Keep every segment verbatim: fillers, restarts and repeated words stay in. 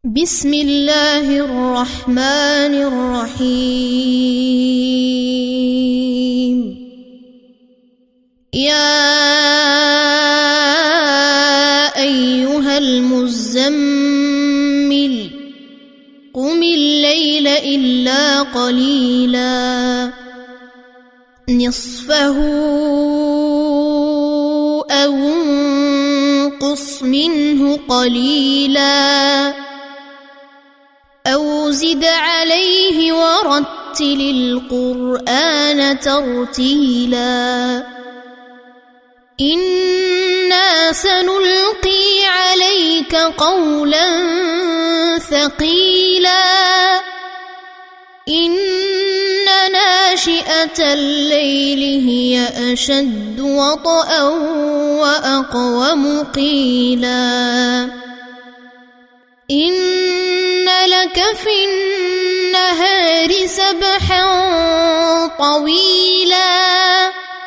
بسم الله الرحمن الرحيم. يا أيها المزمل قم الليل إلا قليلا نصفه أو انقص منه قليلا أو زد عليه ورتل القرآن ترتيلا إنا سنلقي عليك قولا ثقيلا إن ناشئة الليل هي أشد وطئا وأقوم قيلا إن لك في النهار سبحا طويلا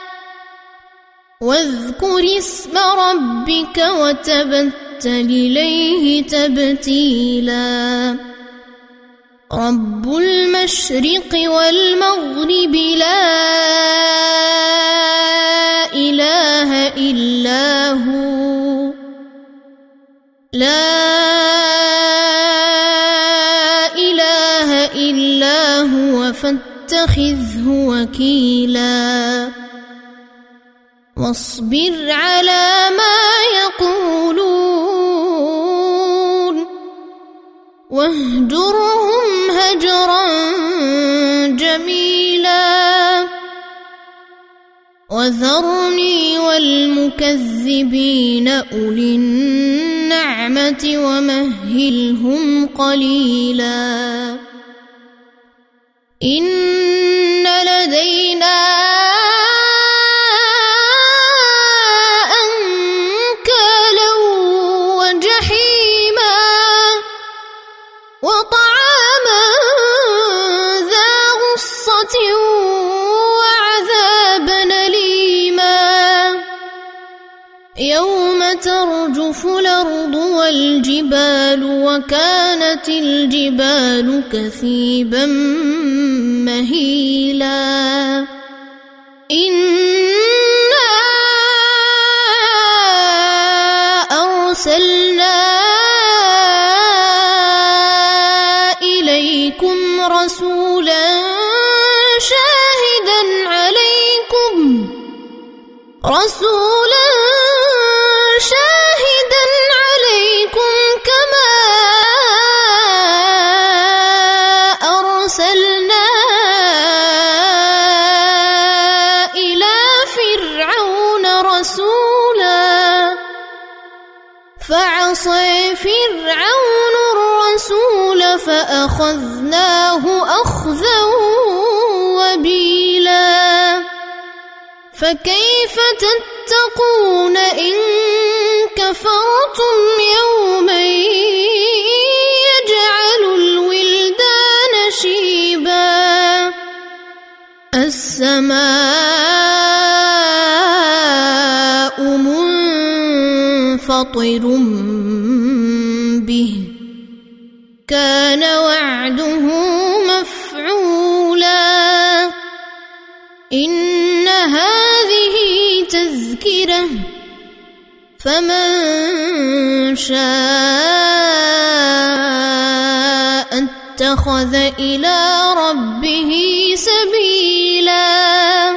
واذكر اسم ربك وتبتل إليه تبتيلا رب المشرق والمغرب لا إله إلا هو لا إلا هو فاتخذه وكيلا واصبر على ما يقولون واهجرهم هجرا جميلا وذرني والمكذبين أولي النعمة ومهلهم قليلا إن لدينا أنكالا وجحيما وطعاما ذا غصة وعذابا أليما يوم ترجف الأرض والجبال وكانت الجبال كثيبا مهيلا إنا أرسلنا إليكم رسولا شاهدا عليكم رسولا شاهدا عليكم كما أرسلنا إلى فرعون رسولا فعصى فرعون الرسول فأخذناه أخذا وبيلا فكيف تتقون إن كفرتم يوما يجعل الولدان شيبا السماء منفطر به كان وعده مفعولا إن هذه تذكرة فمن شاء اتخذ إلى ربه سبيلا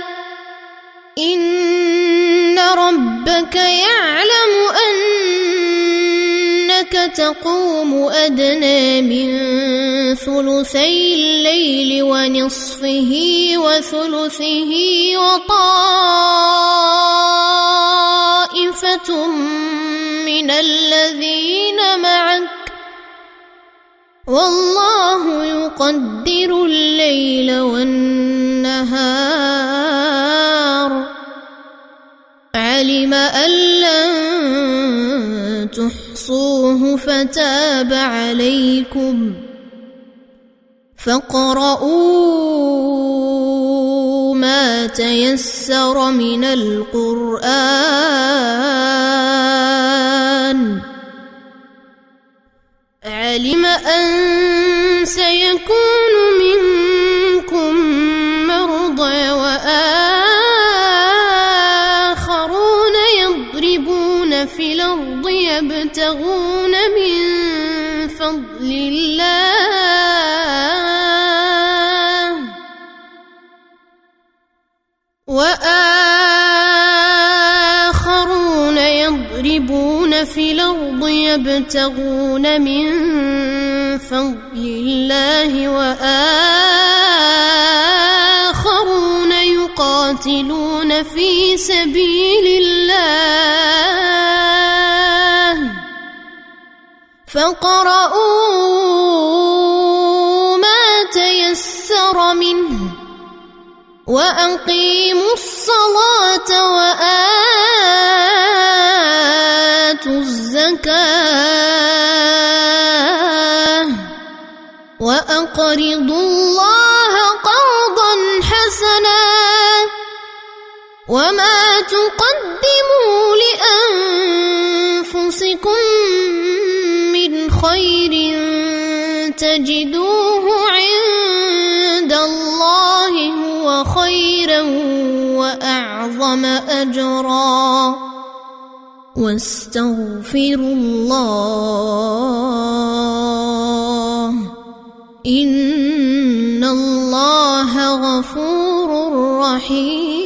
إن ربك يعلم أنك تقوم أدنى من ثلثي الليل ونصفه وثلثه وطائفة من الذين معك والله يقدر الليل والنهار علم أن لن تحصوه فتاب عليكم فاقرؤوا ما تيسر من القرآن علم أن سيكون منكم مرضى وآخرون يضربون في الأرض يبتغون من فضل الله وآخرون يضربون في الأرض يبتغون من فضل الله وآخرون يقاتلون في سبيل الله فاقرؤوا ما تيسر منه وأقيموا الصلاة وآتوا الزكاة وأقرضوا الله قرضا حسنا وما تقدموا لأنفسكم من خير تجدوه عند الله هو خيرا وأعظم أجرا واستغفروا الله إن الله غفور رحيم.